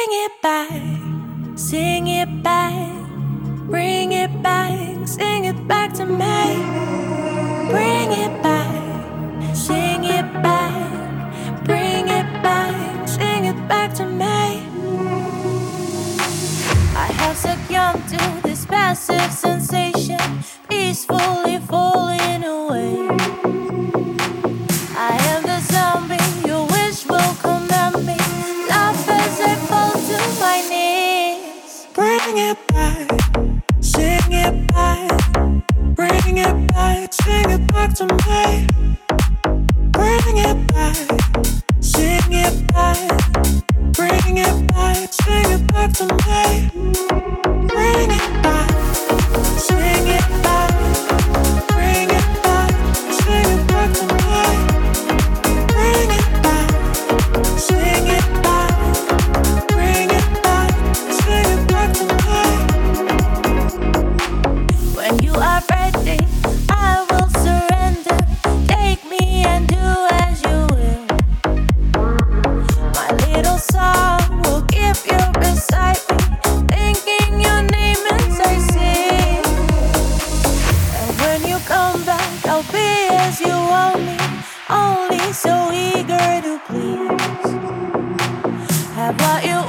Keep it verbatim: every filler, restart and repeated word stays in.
it back, sing it back, bring it back, sing it back to me. Bring it back, sing it back, bring it back, sing it back to me. I have succumbed to this passive sensation, peacefully falling away. I am the zombie, your wish will command me. Laugh as I fall to my knees. Bring it back, sing it back, bring it back, sing it back to me. Bring it back, sing it back, bring it back, sing it back to me. Bring it back, sing it back, bring it back, sing it back to me. Bring it back, sing it back, bring it back, sing it back to me. When you are ready, I will surrender. Take me and do as you will. My little song will keep you beside me, thinking your name as I sing. And when you come back, I'll be as you want me, only so eager to please. Have what you